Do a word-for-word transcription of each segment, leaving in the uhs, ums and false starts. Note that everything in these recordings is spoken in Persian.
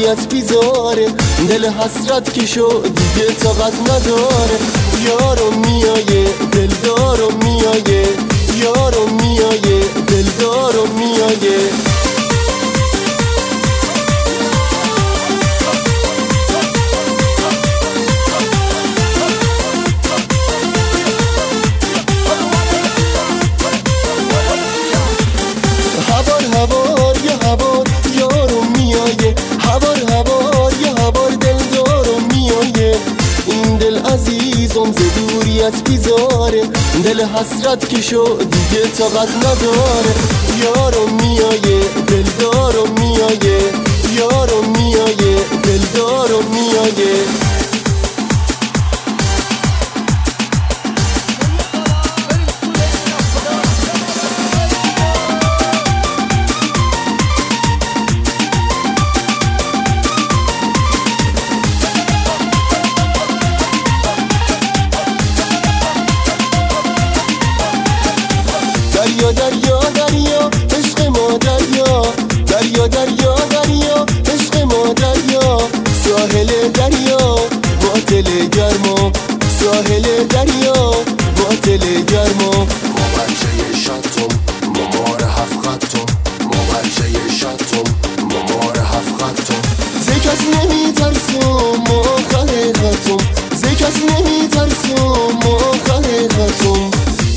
دوریت بیزاره، دل حسرت که شو دیگه طاقت نداره. یارو میایه دلدارو میایه، یارو میایه دلدارو میایه. هوار هوار یا هوار یارو میایه، هوار هوار یا هوار دلدارو میایه. این دل عزیزم ز دوریت بیزاره، دل حسرت که شو دیگه طاقت نداره. یارو میایه دلدارو میایه، یارو میایه دلدارو میایه. دریا دریا دریا عشق ما دریا، دریا دریا دریا عشق ما دریا. ساحل دریا باطل گرما، ساحل دریا باطل گرما. ما بچه شطم ممار هفت خطم، ما بچه شطم ممار هفت خطم. ز کس نمی ترسم ما حقیقتم، ز کس نمی ترسم ما حقیقتم.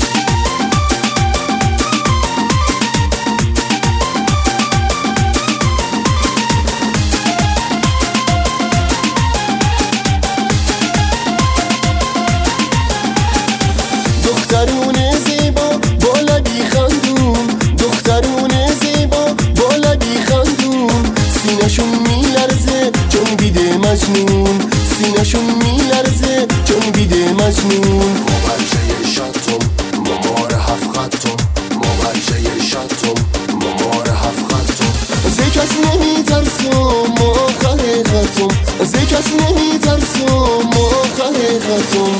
دخترون زیبا با لبی خندون، دخترون زیبا با لبی خندون. سینشون میلرزه چون بیده مجنون، سینشون میلرزه چون بیده مجنون. ما بچه شطم ممار هفت خطم، ما بچه شطم ممار هفت خطم. ز کس نمی ترسم ما حقیقتم، ز کس نمی ترسم ما حقیقتم.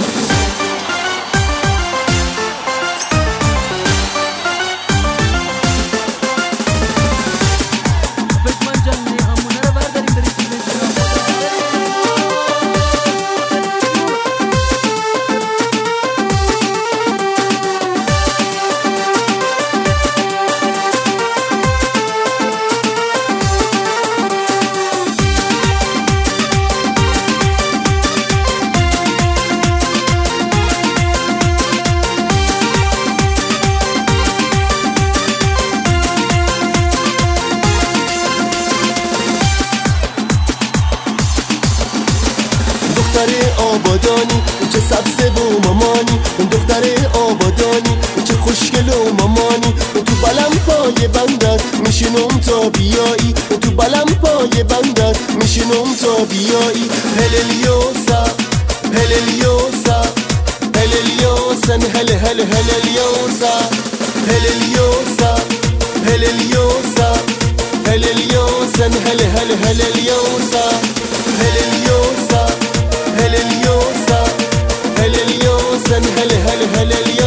دختر آبادانی چه سبزه و مامانی، دختر آبادانی چه خوشگل و مامانی. تو بلم پای بندت میشینم تا بیایی، تو بلم پای بندت میشینم تا بیایی. هللیوسا هللیوسا هللیوسن هل هل هللیوسا، هللیوسا هللیوسا هللیوسن هل هل هللیوسا، هللیوسا هللیوسا هللیوسن هل هل هللیوسا.